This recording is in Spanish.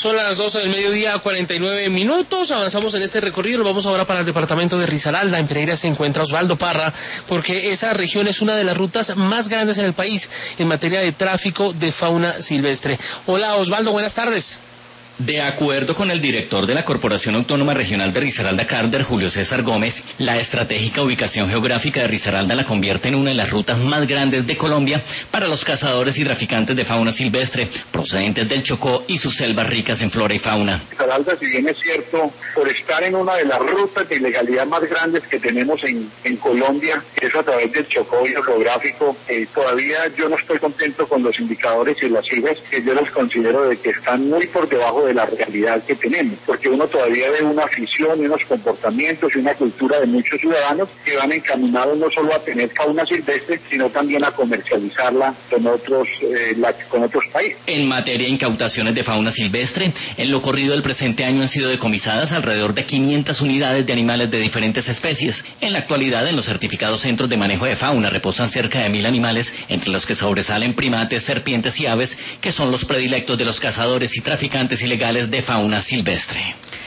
Son las 12 del mediodía, 49 minutos. Avanzamos en este recorrido. Nos vamos ahora para el departamento de Risaralda. En Pereira se encuentra Osvaldo Parra, porque esa región es una de las rutas más grandes en el país en materia de tráfico de fauna silvestre. Hola Osvaldo, buenas tardes. De acuerdo con el director de la Corporación Autónoma Regional de Risaralda Carder, Julio César Gómez, la estratégica ubicación geográfica de Risaralda la convierte en una de las rutas más grandes de Colombia para los cazadores y traficantes de fauna silvestre procedentes del Chocó y sus selvas ricas en flora y fauna. Risaralda, si bien es cierto, por estar en una de las rutas de ilegalidad más grandes que tenemos en Colombia, que es a través del Chocó y el geográfico, todavía yo no estoy contento con los indicadores y las cifras, que yo los considero de que están muy por debajo de la realidad que tenemos, porque uno todavía ve una afición y unos comportamientos y una cultura de muchos ciudadanos que van encaminados no solo a tener fauna silvestre, sino también a comercializarla con otros países. En materia de incautaciones de fauna silvestre, en lo corrido del presente año han sido decomisadas alrededor de 500 unidades de animales de diferentes especies. En la actualidad, en los certificados centros de manejo de fauna reposan cerca de 1000 animales, entre los que sobresalen primates, serpientes y aves, que son los predilectos de los cazadores y traficantes ilegales de fauna silvestre.